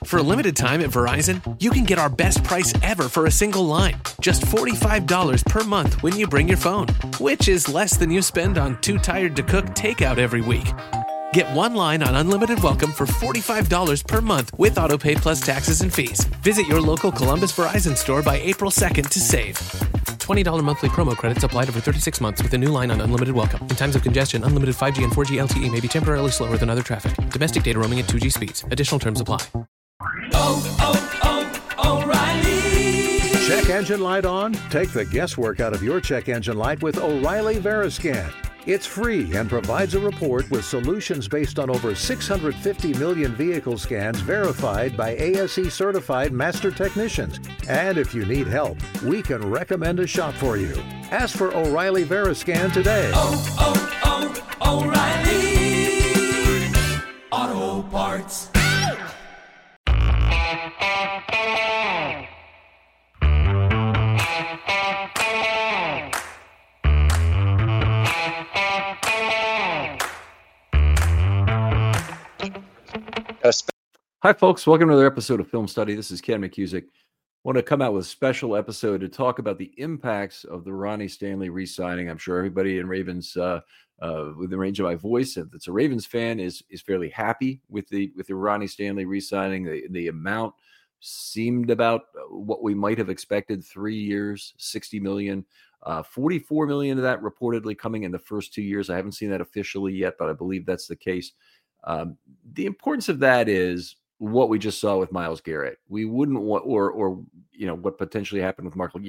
For a limited time at Verizon, you can get our best price ever for a single line. Just $45 per month when you bring your phone, which is less than you spend on Too Tired to Cook takeout every week. Get one line on Unlimited Welcome for $45 per month with AutoPay plus taxes and fees. Visit your local Columbus Verizon store by April 2nd to save. $20 monthly promo credits applied over 36 months with a new line on Unlimited Welcome. In times of congestion, unlimited 5G and 4G LTE may be temporarily slower than other traffic. Domestic data roaming at 2G speeds. Additional terms apply. O'Reilly. Check engine light on? Take the guesswork out of your check engine light with O'Reilly Veriscan. It's free and provides a report with solutions based on over 650 million vehicle scans verified by ASE certified master technicians. And if you need help, we can recommend a shop for you. Ask for O'Reilly Veriscan today. O'Reilly Auto Parts. Hi, folks. Welcome to another episode of Film Study. This is Ken McCusick. I want to come out with a special episode to talk about the impacts of the Ronnie Stanley re-signing. I'm sure everybody in Ravens, within range of my voice, if it's a Ravens fan, is fairly happy with the Ronnie Stanley re-signing. The amount seemed about what we might have expected. 3 years, $60 million. $44 million of that reportedly coming in the first 2 years. I haven't seen that officially yet, but I believe that's the case. The importance of that is what we just saw with Myles Garrett. We wouldn't want, or what potentially happened with Marshall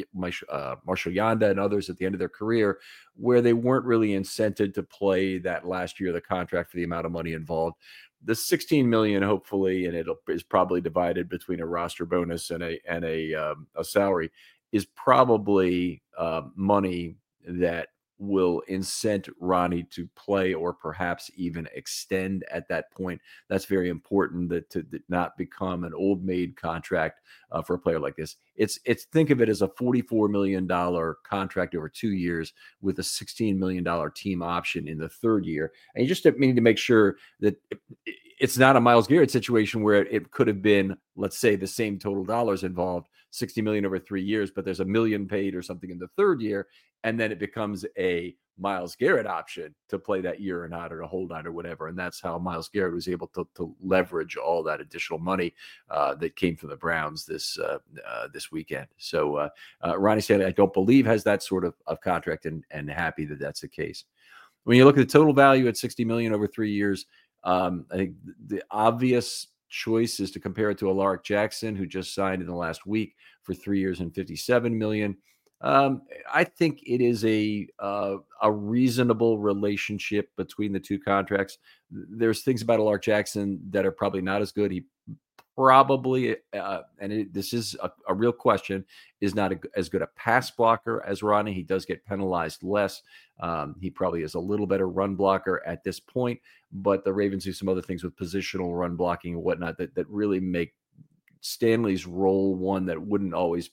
Yanda and others at the end of their career, where they weren't really incented to play that last year of the contract for the amount of money involved. The $16 million, hopefully, and is probably divided between a roster bonus and a salary, is probably money that will incent Ronnie to play or perhaps even extend at that point. That's very important, that to not become an old maid contract for a player like this. It's think of it as a $44 million contract over 2 years with a $16 million team option in the third year. And you just need to make sure that it's not a Myles Garrett situation where it could have been, let's say, the same total dollars involved, $60 million over 3 years, but there's $1 million paid or something in the third year. And then it becomes a Myles Garrett option to play that year or not, or to hold on or whatever. And that's how Myles Garrett was able to leverage all that additional money that came from the Browns this weekend. So Ronnie Stanley, I don't believe, has that sort of contract, and happy that that's the case. When you look at the total value at $60 million over 3 years, I think the obvious choice is to compare it to Alaric Jackson, who just signed in the last week for 3 years and $57 million. I think it is a reasonable relationship between the two contracts. There's things about Alaric Jackson that are probably not as good. He probably, this is a real question, is not as good a pass blocker as Ronnie. He does get penalized less. He probably is a little better run blocker at this point, but the Ravens do some other things with positional run blocking and whatnot that really make Stanley's role one that wouldn't always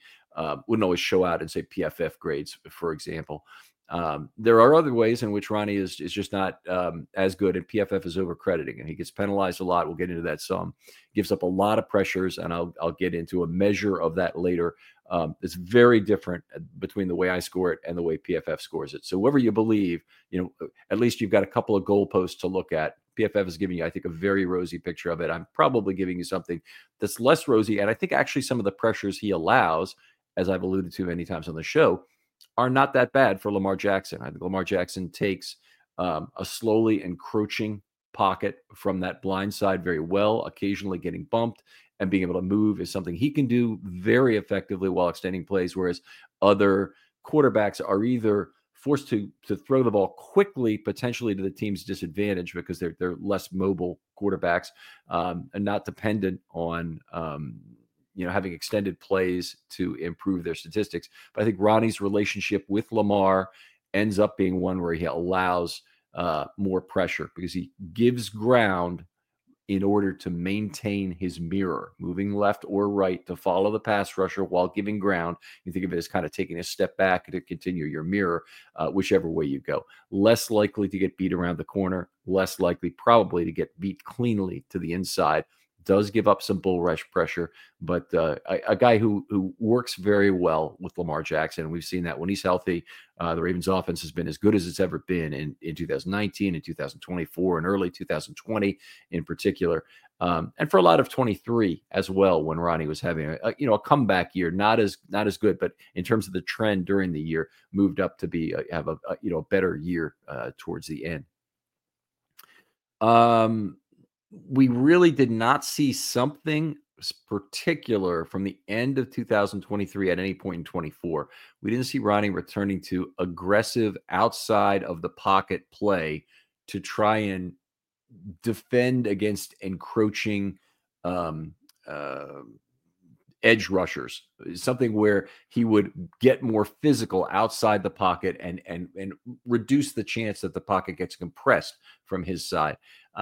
show out in, say, PFF grades, for example. There are other ways in which Ronnie is just not as good, and PFF is overcrediting, and he gets penalized a lot. We'll get into that some. Gives up a lot of pressures, and I'll get into a measure of that later. It's very different between the way I score it and the way PFF scores it. So whoever you believe, at least you've got a couple of goalposts to look at. PFF is giving you, I think, a very rosy picture of it. I'm probably giving you something that's less rosy, and I think actually some of the pressures he allows, as I've alluded to many times on the show, are not that bad for Lamar Jackson. I think Lamar Jackson takes a slowly encroaching pocket from that blind side very well, occasionally getting bumped, and being able to move is something he can do very effectively while extending plays, whereas other quarterbacks are either forced to throw the ball quickly, potentially to the team's disadvantage because they're less mobile quarterbacks, and not dependent on having extended plays to improve their statistics. But I think Ronnie's relationship with Lamar ends up being one where he allows more pressure because he gives ground in order to maintain his mirror, moving left or right to follow the pass rusher while giving ground. You think of it as kind of taking a step back to continue your mirror, whichever way you go. Less likely to get beat around the corner, less likely probably to get beat cleanly to the inside. does give up some bull rush pressure, but a guy who works very well with Lamar Jackson. We've seen that when he's healthy. The Ravens offense has been as good as it's ever been in 2019 and 2024 and early 2020 in particular. And for a lot of 23 as well, when Ronnie was having a comeback year, not as good, but in terms of the trend during the year, moved up to be have a better year towards the end. We really did not see something particular from the end of 2023 at any point in 24. We didn't see Ronnie returning to aggressive outside of the pocket play to try and defend against encroaching edge rushers, something where he would get more physical outside the pocket and reduce the chance that the pocket gets compressed from his side.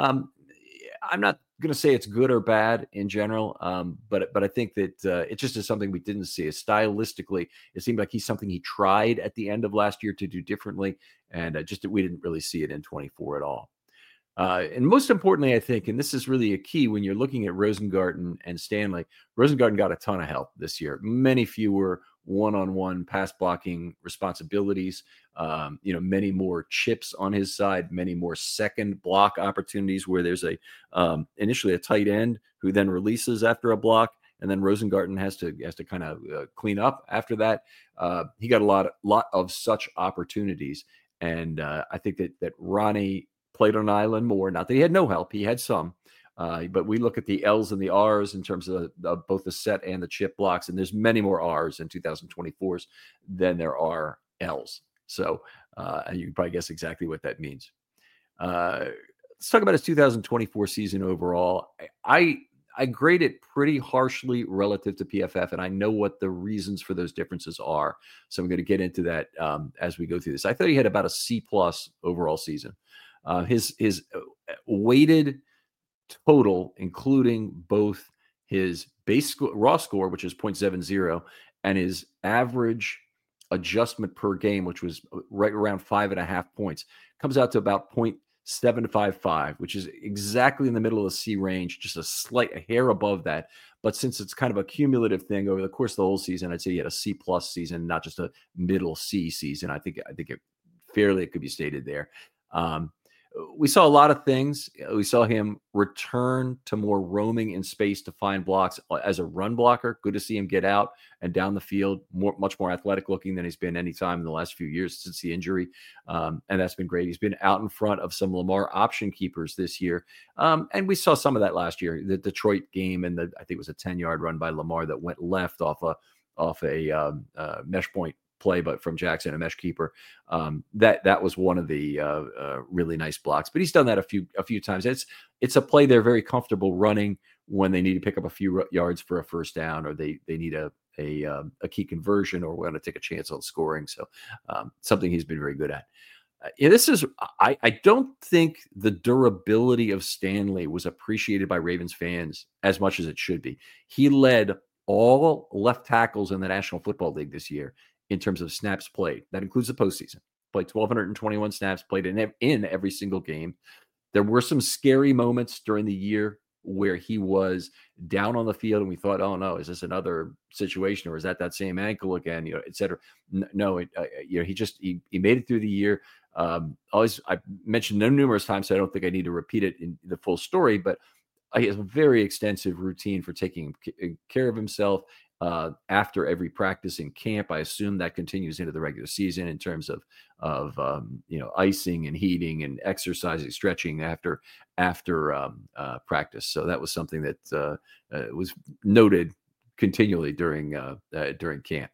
I'm not going to say it's good or bad in general, but I think that it just is something we didn't see. Stylistically, it seemed like he's something he tried at the end of last year to do differently, and we didn't really see it in 24 at all. And most importantly, I think, and this is really a key when you're looking at Rosengarten and Stanley, Rosengarten got a ton of help this year. Many fewer one-on-one pass blocking responsibilities, many more chips on his side, many more second block opportunities where there's initially a tight end who then releases after a block, and then Rosengarten has to kind of clean up after that. He got a lot of such opportunities, and I think that Ronnie played on island more. Not that he had no help, he had some. But we look at the L's and the R's in terms of both the set and the chip blocks, and there's many more R's in 2024s than there are L's. So you can probably guess exactly what that means. Let's talk about his 2024 season overall. I grade it pretty harshly relative to PFF, and I know what the reasons for those differences are. So I'm going to get into that as we go through this. I thought he had about a C+ overall season. His weighted total, including both his base raw score, which is 0.70, and his average adjustment per game, which was right around 5.5 points, comes out to about 0.755, which is exactly in the middle of the C range, just a hair above that. But since it's kind of a cumulative thing over the course of the whole season, I'd say he had a C+ season, not just a middle C season. I think it could be stated there. We saw a lot of things. We saw him return to more roaming in space to find blocks as a run blocker. Good to see him get out and down the field, much more athletic looking than he's been any time in the last few years since the injury. And that's been great. He's been out in front of some Lamar option keepers this year. And we saw some of that last year, the Detroit game, and I think it was a 10-yard run by Lamar that went left off a mesh point play, but from Jackson, a mesh keeper. That was one of the really nice blocks. But he's done that a few times. It's a play they're very comfortable running when they need to pick up a few yards for a first down, or they need a key conversion, or want to take a chance on scoring. So something he's been very good at. I don't think the durability of Stanley was appreciated by Ravens fans as much as it should be. He led all left tackles in the National Football League this year in terms of snaps played. That includes the postseason. Played 1,221 snaps, played in every single game. There were some scary moments during the year where he was down on the field, and we thought, oh no, is this another situation, or is that same ankle again, et cetera. No, he made it through the year. I mentioned them numerous times, so I don't think I need to repeat it in the full story, but he has a very extensive routine for taking care of himself after every practice in camp. I assume that continues into the regular season in terms of icing and heating and exercising, stretching after practice. So that was something that was noted continually during camp.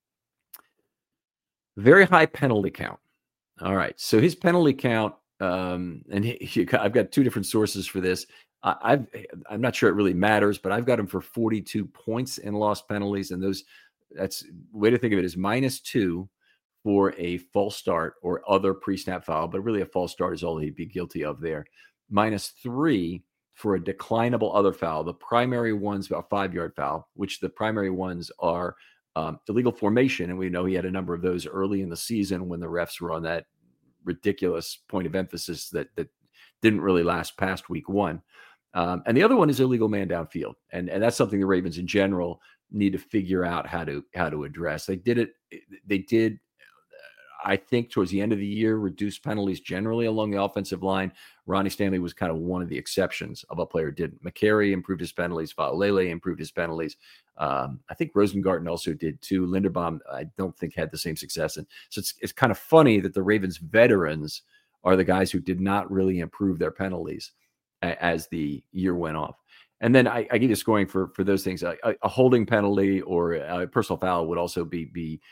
Very high penalty count. All right, so his penalty count, and I've got two different sources for this. I'm not sure it really matters, but I've got him for 42 points in lost penalties, and that's way to think of it as -2 for a false start or other pre-snap foul, but really a false start is all he'd be guilty of there. -3 for a declinable other foul. The primary ones, a 5-yard foul, which the primary ones are illegal formation, and we know he had a number of those early in the season when the refs were on that ridiculous point of emphasis that didn't really last past week 1. And the other one is illegal man downfield. And that's something the Ravens in general need to figure out how to address. They did, I think, towards the end of the year, reduce penalties generally along the offensive line. Ronnie Stanley was kind of one of the exceptions of a player didn't. McCary improved his penalties. Faalele improved his penalties. I think Rosengarten also did too. Linderbaum, I don't think, had the same success. And so it's kind of funny that the Ravens veterans are the guys who did not really improve their penalties as the year went off. And then I give you scoring for those things. A holding penalty or a personal foul would also be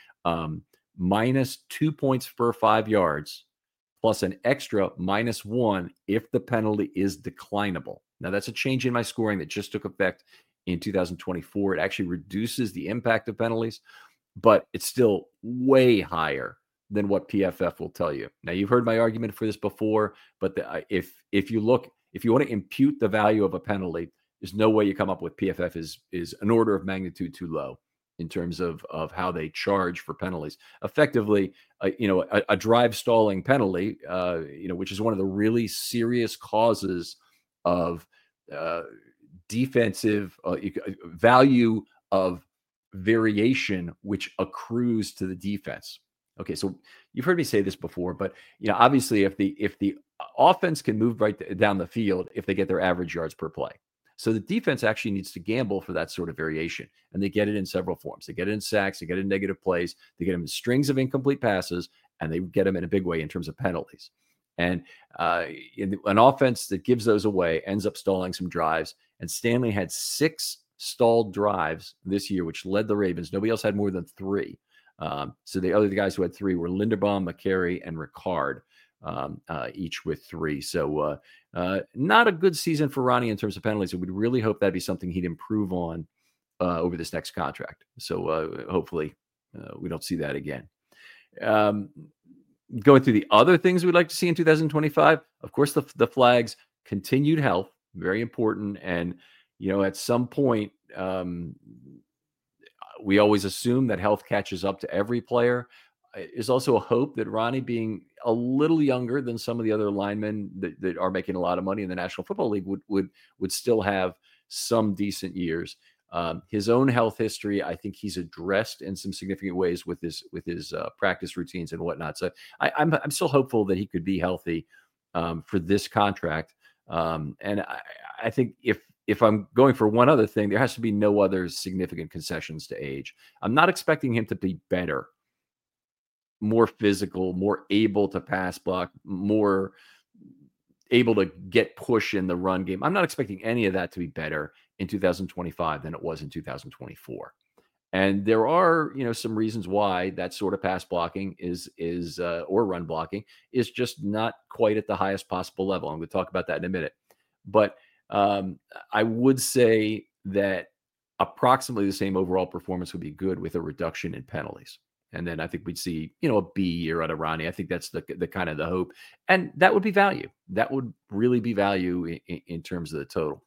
minus 2 points per 5 yards, plus an extra -1 if the penalty is declinable. Now, that's a change in my scoring that just took effect in 2024. It actually reduces the impact of penalties, but it's still way higher than what PFF will tell you. Now, you've heard my argument for this before, but if you want to impute the value of a penalty, there's no way you come up with PFF is an order of magnitude too low in terms of how they charge for penalties. Effectively, a drive stalling penalty, which is one of the really serious causes of defensive value of variation, which accrues to the defense. Okay, so you've heard me say this before, but obviously, if the offense can move right down the field, if they get their average yards per play. So the defense actually needs to gamble for that sort of variation, and they get it in several forms. They get it in sacks, they get it in negative plays, they get them in strings of incomplete passes, and they get them in a big way in terms of penalties. And an offense that gives those away ends up stalling some drives, and Stanley had 6 stalled drives this year, which led the Ravens. Nobody else had more than 3. So the other guys who had 3 were Linderbaum, McCary, and Ricard. Each with 3. So not a good season for Ronnie in terms of penalties. And we'd really hope that'd be something he'd improve on over this next contract. So hopefully we don't see that again. Going through the other things we'd like to see in 2025, of course, the flags, continued health, very important. And, at some point, we always assume that health catches up to every player. Is also a hope that Ronnie, being a little younger than some of the other linemen that are making a lot of money in the National Football League, would still have some decent years. His own health history, I think he's addressed in some significant ways with his practice routines and whatnot. So I'm still hopeful that he could be healthy for this contract. And I think if I'm going for one other thing, there has to be no other significant concessions to age. I'm not expecting him to be better, more physical, more able to pass block, more able to get push in the run game. I'm not expecting any of that to be better in 2025 than it was in 2024. And there are, some reasons why that sort of pass blocking is or run blocking is just not quite at the highest possible level. I'm going to talk about that in a minute. But I would say that approximately the same overall performance would be good with a reduction in penalties. And then I think we'd see, a B year out of Ronnie. I think that's the kind of the hope. And that would be value. That would really be value in terms of the total.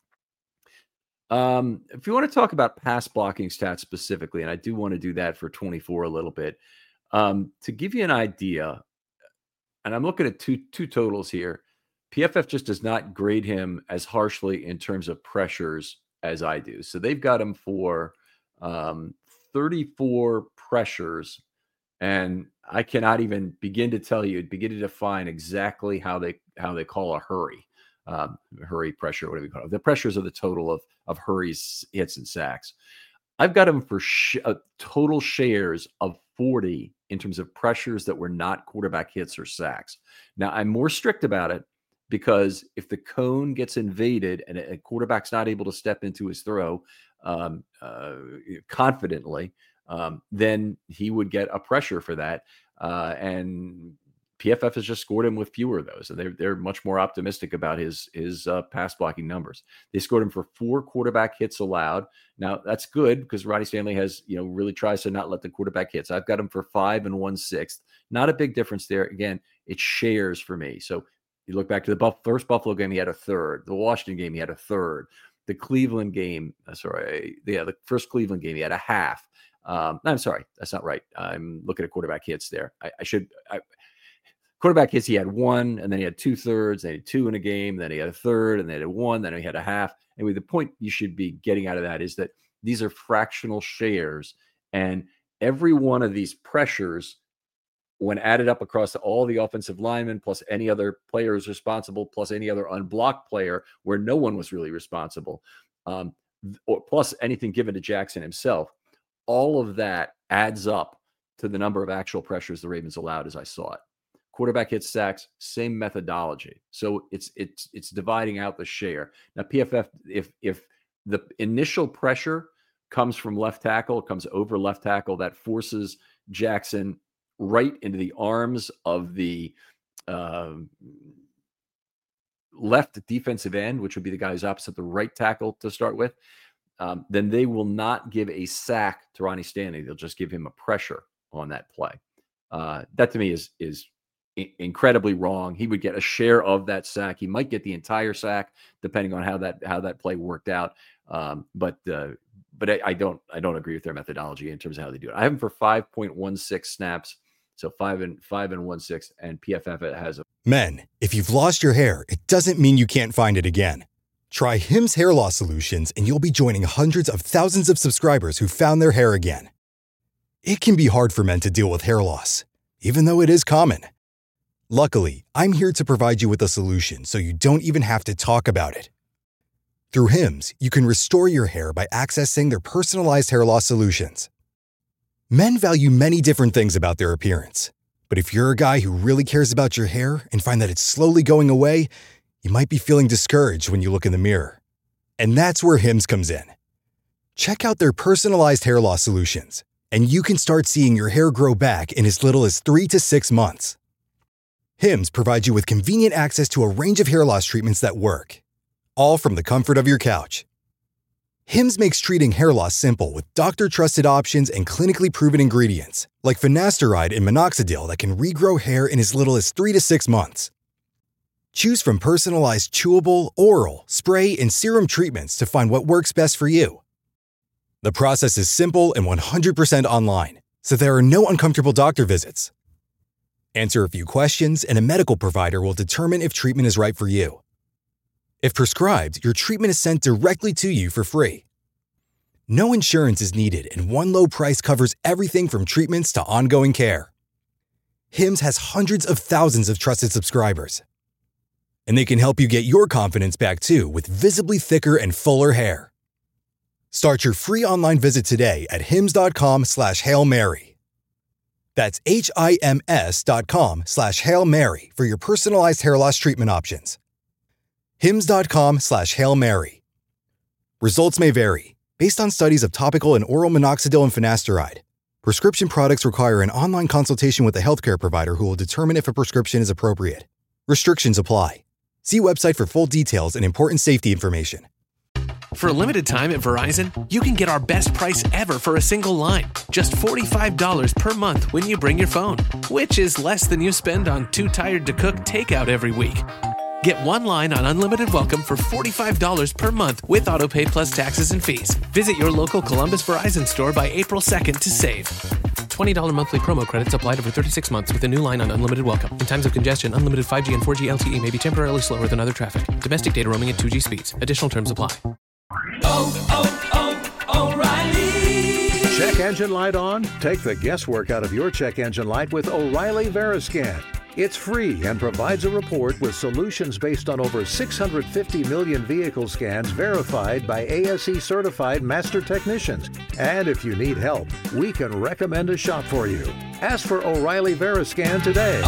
If you want to talk about pass blocking stats specifically, and I do want to do that for 24 a little bit, to give you an idea, and I'm looking at two totals here. PFF just does not grade him as harshly in terms of pressures as I do. So they've got him for 34 pressures, and I cannot even begin to define exactly how they call a hurry. Hurry pressure, whatever you call it. The pressures are the total of hurries, hits, and sacks. I've got him for total shares of 40 in terms of pressures that were not quarterback hits or sacks. Now, I'm more strict about it because if the cone gets invaded and a quarterback's not able to step into his throw confidently, then he would get a pressure for that. And PFF has just scored him with fewer of those. And they're much more optimistic about his pass blocking numbers. They scored him for 4 quarterback hits allowed. Now that's good because Ronnie Stanley has, really tries to not let the quarterback hits. I've got him for 5 1/6. Not a big difference there. Again, it's shares for me. So you look back to the first Buffalo game, he had a third. The Washington game, he had a third. The Cleveland game, the first Cleveland game, he had a half. I'm sorry, that's not right. I'm looking at quarterback hits there. quarterback hits, he had one, and then he had 2/3, then he had two in a game, then he had a third, and then he had one, then he had a half. Anyway, the point you should be getting out of that is that these are fractional shares, and every one of these pressures, when added up across all the offensive linemen, plus any other players responsible, plus any other unblocked player where no one was really responsible, or plus anything given to Jackson himself, all of that adds up to the number of actual pressures the Ravens allowed as I saw it. Quarterback hits, sacks, same methodology. So it's dividing out the share. Now PFF, if the initial pressure comes from left tackle, comes over left tackle, that forces Jackson right into the arms of the left defensive end, which would be the guy who's opposite the right tackle to start with, then they will not give a sack to Ronnie Stanley. They'll just give him a pressure on that play. That to me is incredibly wrong. He would get a share of that sack. He might get the entire sack depending on how that play worked out. But I don't agree with their methodology in terms of how they do it. I have them for 5.16 snaps. So 5 and 1/6, and PFF has a. Men, if you've lost your hair, it doesn't mean you can't find it again. Try Hims Hair Loss Solutions, and you'll be joining hundreds of thousands of subscribers who found their hair again. It can be hard for men to deal with hair loss, even though it is common. Luckily, I'm here to provide you with a solution so you don't even have to talk about it. Through Hims, you can restore your hair by accessing their personalized hair loss solutions. Men value many different things about their appearance, but if you're a guy who really cares about your hair and find that it's slowly going away, you might be feeling discouraged when you look in the mirror. And that's where Hims comes in. Check out their personalized hair loss solutions, and you can start seeing your hair grow back in as little as 3 to 6 months. Hims provides you with convenient access to a range of hair loss treatments that work, all from the comfort of your couch. Hims makes treating hair loss simple with doctor-trusted options and clinically proven ingredients, like finasteride and minoxidil that can regrow hair in as little as 3 to 6 months. Choose from personalized chewable, oral, spray, and serum treatments to find what works best for you. The process is simple and 100% online, so there are no uncomfortable doctor visits. Answer a few questions, and a medical provider will determine if treatment is right for you. If prescribed, your treatment is sent directly to you for free. No insurance is needed, and one low price covers everything from treatments to ongoing care. Hims has hundreds of thousands of trusted subscribers. And they can help you get your confidence back too with visibly thicker and fuller hair. Start your free online visit today at hims.com/Hail Mary. That's HIMS.com/Hail Mary for your personalized hair loss treatment options. hims.com/Hail Mary. Results may vary, based on studies of topical and oral minoxidil and finasteride. Prescription products require an online consultation with a healthcare provider who will determine if a prescription is appropriate. Restrictions apply. See website for full details and important safety information. For a limited time at Verizon, you can get our best price ever for a single line. Just $45 per month when you bring your phone, which is less than you spend on Too Tired to Cook takeout every week. Get one line on Unlimited Welcome for $45 per month with AutoPay plus taxes and fees. Visit your local Columbus Verizon store by April 2nd to save. $20 monthly promo credits applied over 36 months with a new line on Unlimited Welcome. In times of congestion, unlimited 5G and 4G LTE may be temporarily slower than other traffic. Domestic data roaming at 2G speeds. Additional terms apply. O'Reilly. Check engine light on? Take the guesswork out of your check engine light with O'Reilly Veriscan. It's free and provides a report with solutions based on over 650 million vehicle scans verified by ASE certified master technicians. And if you need help, we can recommend a shop for you. Ask for O'Reilly Veriscan today.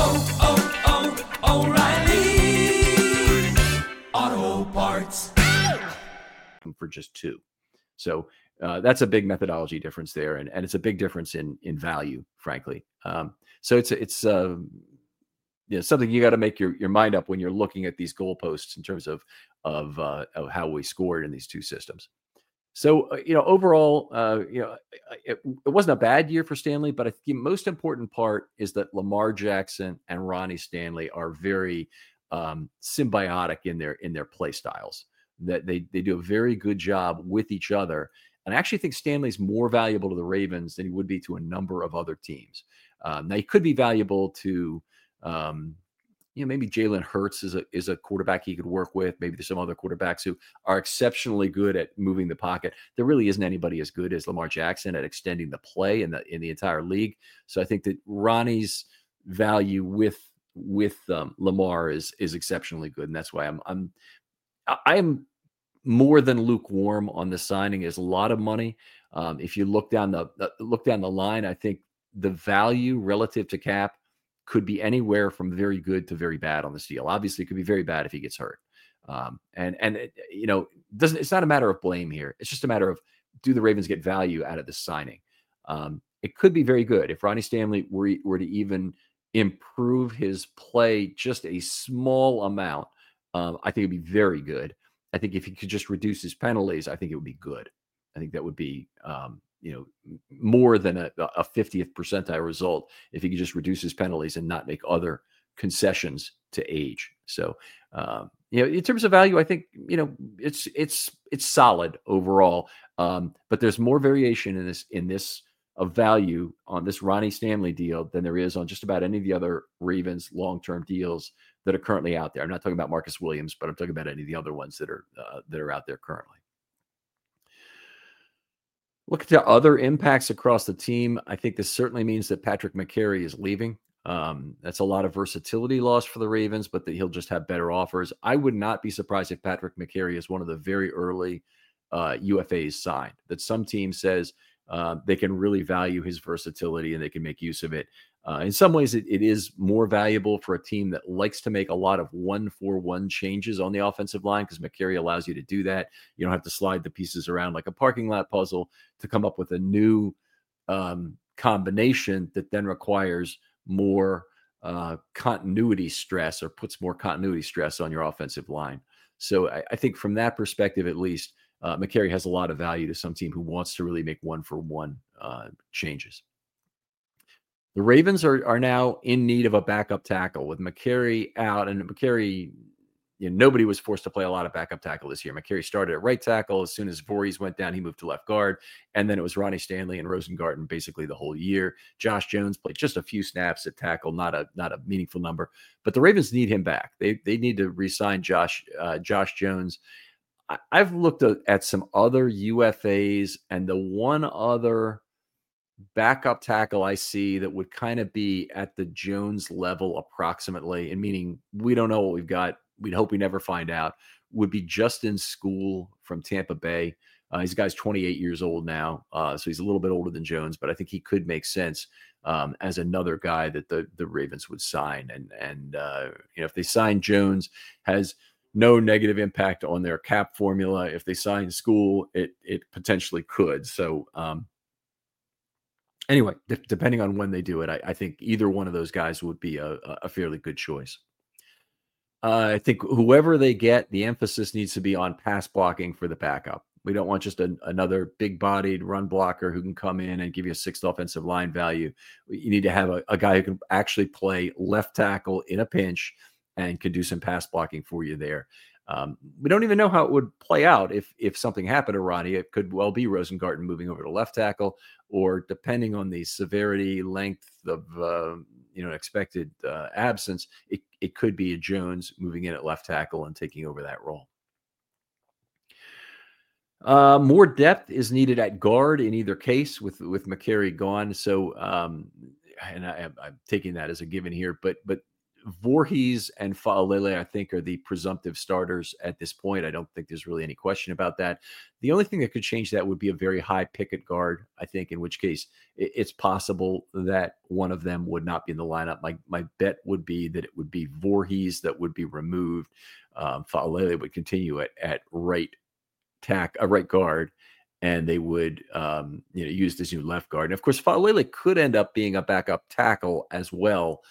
O'Reilly Auto Parts. For just 2. So that's a big methodology difference there. And it's a big difference in value, frankly. So it's something you got to make your mind up when you're looking at these goalposts in terms of how we scored in these two systems. So, overall, it wasn't a bad year for Stanley, but I think the most important part is that Lamar Jackson and Ronnie Stanley are very symbiotic in their play styles. That they do a very good job with each other. And I actually think Stanley's more valuable to the Ravens than he would be to a number of other teams. Now, he could be valuable to maybe Jalen Hurts is a quarterback he could work with. Maybe there's some other quarterbacks who are exceptionally good at moving the pocket. There really isn't anybody as good as Lamar Jackson at extending the play in the entire league. So I think that Ronnie's value with Lamar is exceptionally good, and that's why I'm more than lukewarm on the signing. Is a lot of money. If you look down the line, I think the value relative to cap could be anywhere from very good to very bad on this deal. Obviously, it could be very bad if he gets hurt. It's not a matter of blame here. It's just a matter of, do the Ravens get value out of this signing? It could be very good if Ronnie Stanley were to even improve his play just a small amount. I think it'd be very good. I think if he could just reduce his penalties, I think it would be good. I think that would be, more than a 50th percentile result if he could just reduce his penalties and not make other concessions to age. So, in terms of value, I think, it's solid overall. But there's more variation in this of value on this Ronnie Stanley deal than there is on just about any of the other Ravens long-term deals that are currently out there. I'm not talking about Marcus Williams, but I'm talking about any of the other ones that are out there currently. Look at the other impacts across the team. I think this certainly means that Patrick Mekari is leaving. That's a lot of versatility loss for the Ravens, but that he'll just have better offers. I would not be surprised if Patrick Mekari is one of the very early UFAs signed, that some team says they can really value his versatility and they can make use of it. In some ways, it is more valuable for a team that likes to make a lot of 1-for-1 changes on the offensive line, because Mekari allows you to do that. You don't have to slide the pieces around like a parking lot puzzle to come up with a new combination that then requires more continuity stress, or puts more continuity stress on your offensive line. So I think from that perspective, at least, Mekari has a lot of value to some team who wants to really make 1-for-1 changes. The Ravens are now in need of a backup tackle with Mekari out, and Mekari, nobody was forced to play a lot of backup tackle this year. Mekari started at right tackle. As soon as Voorhees went down, he moved to left guard, and then it was Ronnie Stanley and Rosengarten basically the whole year. Josh Jones played just a few snaps at tackle, not a meaningful number, but the Ravens need him back. They need to re-sign Josh Jones. I've looked at some other UFAs, and the one other backup tackle I see that would kind of be at the Jones level approximately, and meaning we don't know what we've got, we'd hope we never find out, would be Justin Skule from Tampa Bay. He's a guy's 28 years old now, so he's a little bit older than Jones, but I think he could make sense as another guy that the Ravens would sign. And if they sign Jones, has no negative impact on their cap formula. If they sign Skule, it potentially could. So anyway, depending on when they do it, I think either one of those guys would be a fairly good choice. I think whoever they get, the emphasis needs to be on pass blocking for the backup. We don't want just another big-bodied run blocker who can come in and give you a sixth offensive line value. You need to have a guy who can actually play left tackle in a pinch and can do some pass blocking for you there. We don't even know how it would play out if something happened to Ronnie. It could well be Rosengarten moving over to left tackle, or depending on the severity, length of expected absence, it could be a Jones moving in at left tackle and taking over that role. More depth is needed at guard in either case with Mekari gone. So, and I'm taking that as a given here, but Voorhees and Faalele, I think, are the presumptive starters at this point. I don't think there's really any question about that. The only thing that could change that would be a very high pick at guard, I think, in which case it's possible that one of them would not be in the lineup. My bet would be that it would be Voorhees that would be removed. Faalele would continue at right guard, and they would use this new left guard. And of course, Faalele could end up being a backup tackle as well.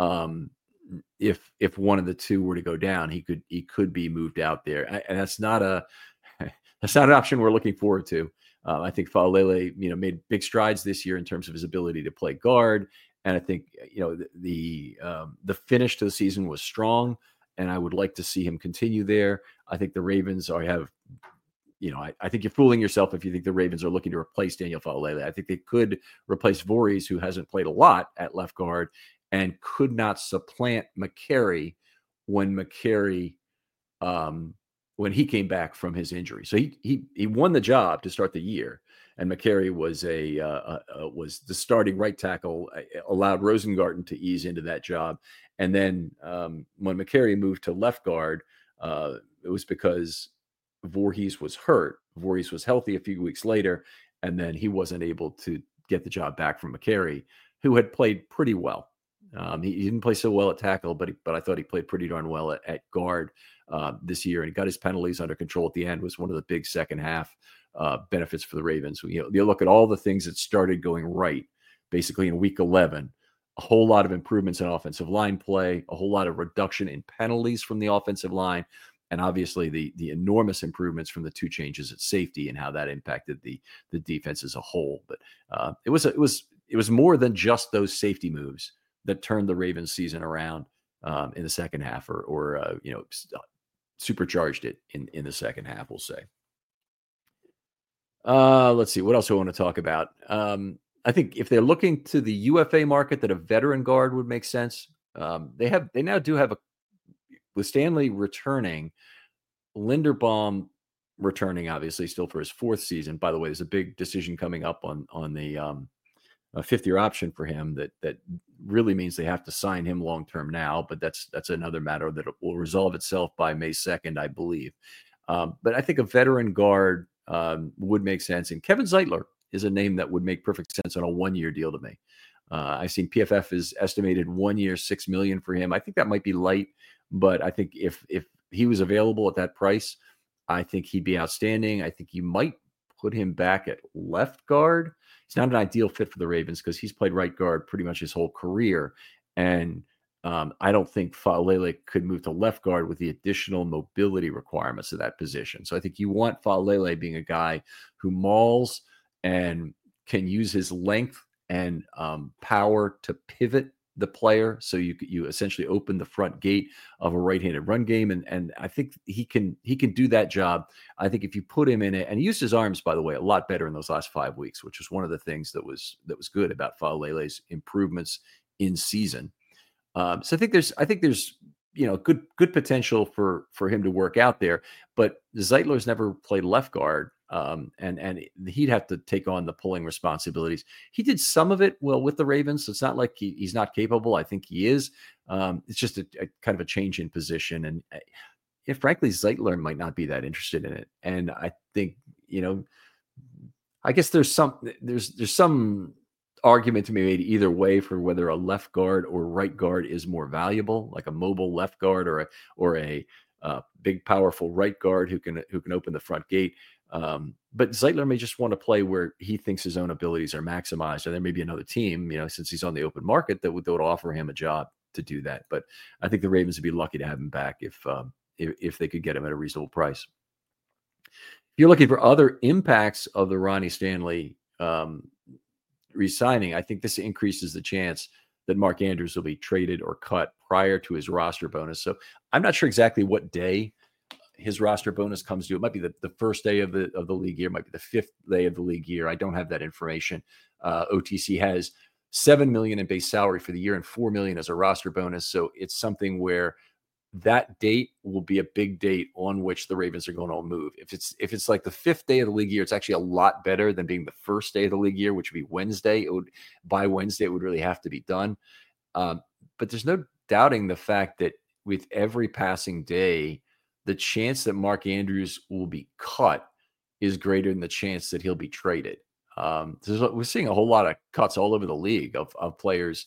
If one of the two were to go down, he could be moved out there, and that's not an option we're looking forward to. I think Faalele, made big strides this year in terms of his ability to play guard, and I think the finish to the season was strong, and I would like to see him continue there. I think the Ravens I think you're fooling yourself if you think the Ravens are looking to replace Daniel Faalele. I think they could replace Voorhees, who hasn't played a lot at left guard, and could not supplant McCary when McCary when he came back from his injury. So he won the job to start the year, and McCary was was the starting right tackle, allowed Rosengarten to ease into that job. And then when McCary moved to left guard, it was because Voorhees was hurt. Voorhees was healthy a few weeks later, and then he wasn't able to get the job back from McCary, who had played pretty well. He didn't play so well at tackle, but I thought he played pretty darn well at guard this year, and he got his penalties under control at the end. Was one of the big second half benefits for the Ravens. You look at all the things that started going right, basically in week 11. A whole lot of improvements in offensive line play, a whole lot of reduction in penalties from the offensive line, and obviously the enormous improvements from the two changes at safety and how that impacted the defense as a whole. But it was more than just those safety moves that turned the Ravens season around in the second half, or supercharged it in the second half, we'll say. Let's see, what else do I want to talk about? I think if they're looking to the UFA market, that a veteran guard would make sense. They now do have with Stanley returning, Linderbaum returning, obviously still for his fourth season. By the way, there's a big decision coming up on the a fifth-year option for him that really means they have to sign him long-term now, but that's another matter that will resolve itself by May 2nd, I believe. But I think a veteran guard would make sense. And Kevin Zeitler is a name that would make perfect sense on a one-year deal to me. I've seen PFF is estimated 1 year, $6 million for him. I think that might be light, but I think if he was available at that price, I think he'd be outstanding. I think you might put him back at left guard. He's not an ideal fit for the Ravens because he's played right guard pretty much his whole career. And I don't think Faalele could move to left guard with the additional mobility requirements of that position. So I think you want Faalele being a guy who mauls and can use his length and power to pivot the player. So you essentially open the front gate of a right-handed run game. And I think he can do that job. I think if you put him in it, and he used his arms, by the way, a lot better in those last 5 weeks, which was one of the things that was good about Faalele's improvements in season. So I think there's good potential for him to work out there, but Zeitler's never played left guard. And he'd have to take on the pulling responsibilities. He did some of it well with the Ravens. So it's not like he's not capable. I think he is. It's just a kind of a change in position. And frankly, Zeitler might not be that interested in it. And I think, I guess there's some argument to be made either way for whether a left guard or right guard is more valuable, like a mobile left guard or a big, powerful right guard who can open the front gate. But Zeitler may just want to play where he thinks his own abilities are maximized, or there may be another team, since he's on the open market, that would offer him a job to do that. But I think the Ravens would be lucky to have him back if they could get him at a reasonable price. If you're looking for other impacts of the Ronnie Stanley re-signing, I think this increases the chance that Mark Andrews will be traded or cut prior to his roster bonus. So I'm not sure exactly what day his roster bonus comes due. It might be the first day of the league year, it might be the fifth day of the league year. I don't have that information. OTC has $7 million in base salary for the year and $4 million as a roster bonus. So it's something where that date will be a big date on which the Ravens are going to move. If it's like the fifth day of the league year, it's actually a lot better than being the first day of the league year, which would be Wednesday. By Wednesday, it would really have to be done. But there's no doubting the fact that with every passing day, the chance that Mark Andrews will be cut is greater than the chance that he'll be traded. We're seeing a whole lot of cuts all over the league of players,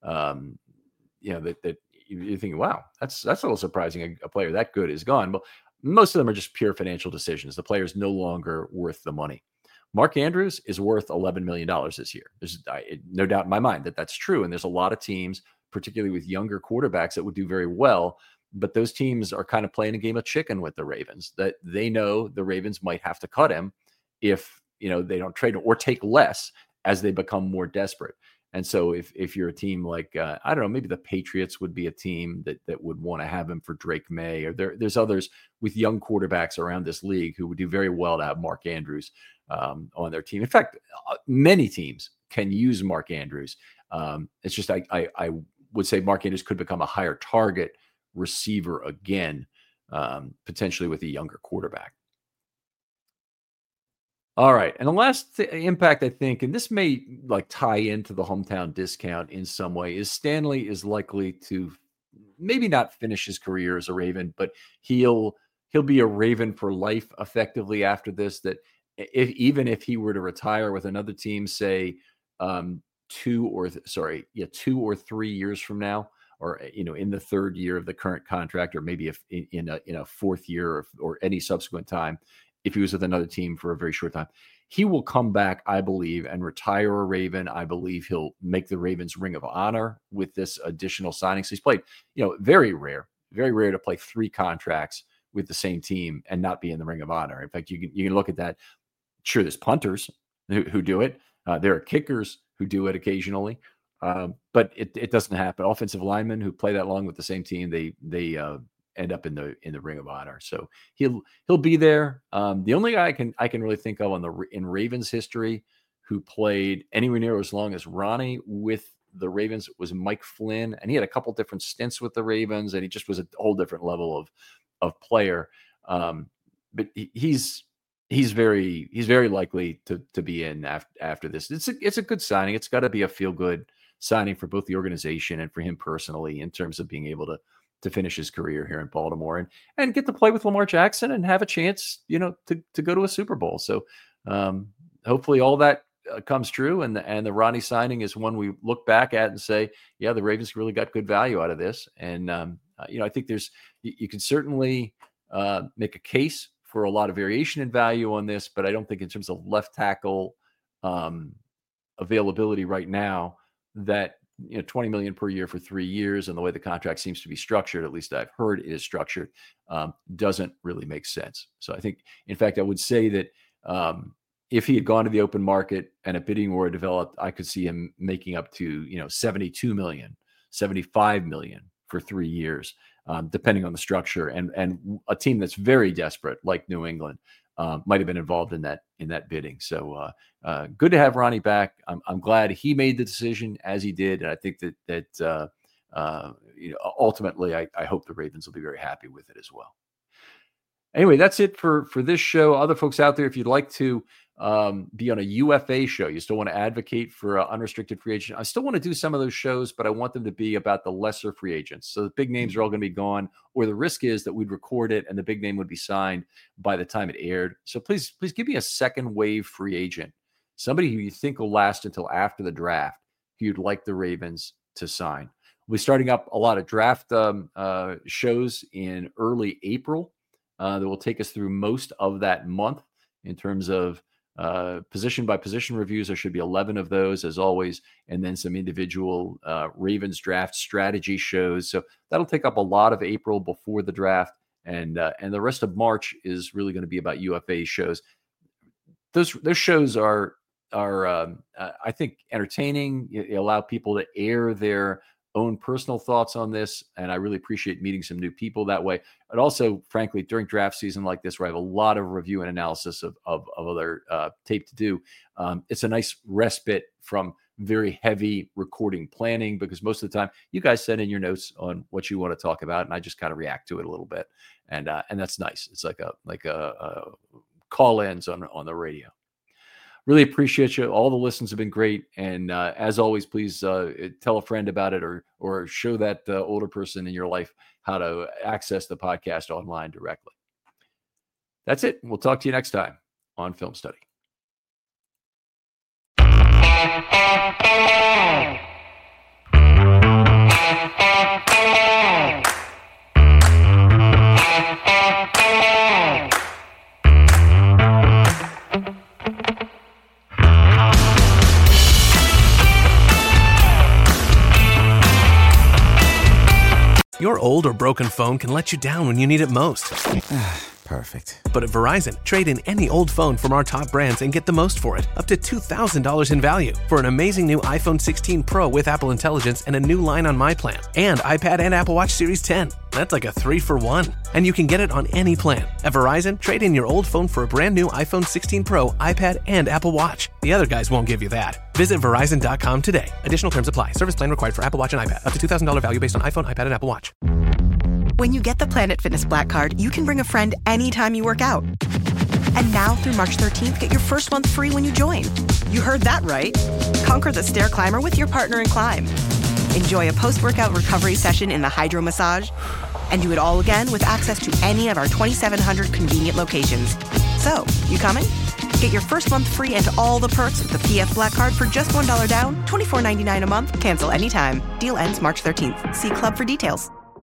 that you're thinking, wow, that's a little surprising. A player that good is gone. Well, most of them are just pure financial decisions. The player's no longer worth the money. Mark Andrews is worth $11 million this year. There's no doubt in my mind that that's true. And there's a lot of teams, particularly with younger quarterbacks, that would do very well. But those teams are kind of playing a game of chicken with the Ravens, that they know the Ravens might have to cut him if, they don't trade him or take less as they become more desperate. And so if you're a team like, I don't know, maybe the Patriots would be a team that would want to have him for Drake May, or there's others with young quarterbacks around this league who would do very well to have Mark Andrews on their team. In fact, many teams can use Mark Andrews. It's just I would say Mark Andrews could become a higher target receiver again, potentially with a younger quarterback. All right. And the last impact, I think, and this may like tie into the hometown discount in some way, is Stanley is likely to maybe not finish his career as a Raven, but he'll be a Raven for life effectively after this, that even if he were to retire with another team, say 2 or 3 years from now, or, in the third year of the current contract, or maybe if in a fourth year or any subsequent time, if he was with another team for a very short time, he will come back, I believe, and retire a Raven. I believe he'll make the Ravens Ring of Honor with this additional signing. So he's played, very rare to play 3 contracts with the same team and not be in the Ring of Honor. In fact, you can look at that. Sure, there's punters who do it. There are kickers who do it occasionally, but it doesn't happen. Offensive linemen who play that long with the same team, they end up in the Ring of Honor. So he'll be there. The only guy I can really think of in Ravens history who played anywhere near as long as Ronnie with the Ravens was Mike Flynn, and he had a couple different stints with the Ravens, and he just was a whole different level of player. But he's very likely to be in after this. It's a good signing. It's got to be a feel good signing for both the organization and for him personally in terms of being able to finish his career here in Baltimore and get to play with Lamar Jackson and have a chance, to go to a Super Bowl. So hopefully all that comes true. And the Ronnie signing is one we look back at and say, yeah, the Ravens really got good value out of this. And, I think you can certainly make a case for a lot of variation in value on this, but I don't think in terms of left tackle availability right now that, $20 million per year for 3 years, and the way the contract seems to be structured, at least I've heard it is structured, doesn't really make sense. So I think, in fact, I would say that if he had gone to the open market and a bidding war developed, I could see him making up to, $72 million, $75 million for 3 years, depending on the structure. And a team that's very desperate, like New England, might have been involved in that bidding. So good to have Ronnie back. I'm glad he made the decision as he did, and I think that ultimately, I hope the Ravens will be very happy with it as well. Anyway, that's it for this show. Other folks out there, if you'd like to be on a UFA show, you still want to advocate for unrestricted free agent, I still want to do some of those shows, but I want them to be about the lesser free agents. So the big names are all going to be gone, or the risk is that we'd record it and the big name would be signed by the time it aired. So please give me a second wave free agent, somebody who you think will last until after the draft, who you'd like the Ravens to sign. We're starting up a lot of draft shows in early April that will take us through most of that month in terms of position by position reviews. There should be 11 of those, as always, and then some individual Ravens draft strategy shows. So that'll take up a lot of April before the draft, and the rest of March is really going to be about UFA shows. Those shows are I think entertaining. You allow people to air their own personal thoughts on this, and I really appreciate meeting some new people that way. But also, frankly, during draft season like this, where I have a lot of review and analysis of other tape to do, it's a nice respite from very heavy recording planning, because most of the time you guys send in your notes on what you want to talk about, and I just kind of react to it a little bit, and that's nice. It's like a call-ins on the radio. Really appreciate you. All the listens have been great. And as always, please tell a friend about it, or show that older person in your life how to access the podcast online directly. That's it. We'll talk to you next time on Film Study. Your old or broken phone can let you down when you need it most. Perfect. But at Verizon, trade in any old phone from our top brands and get the most for it, up to $2,000 in value, for an amazing new iPhone 16 Pro with Apple Intelligence and a new line on My Plan, and iPad and Apple Watch Series 10. That's like a 3-for-1. And you can get it on any plan. At Verizon, trade in your old phone for a brand new iPhone 16 Pro, iPad, and Apple Watch. The other guys won't give you that. Visit Verizon.com today. Additional terms apply. Service plan required for Apple Watch and iPad. Up to $2,000 value based on iPhone, iPad, and Apple Watch. When you get the Planet Fitness Black Card, you can bring a friend anytime you work out. And now through March 13th, get your first month free when you join. You heard that right. Conquer the stair climber with your partner in climb. Enjoy a post-workout recovery session in the Hydro Massage. And do it all again with access to any of our 2,700 convenient locations. So, you coming? Get your first month free and all the perks with the PF Black Card for just $1 down, $24.99 a month. Cancel anytime. Deal ends March 13th. See Club for details.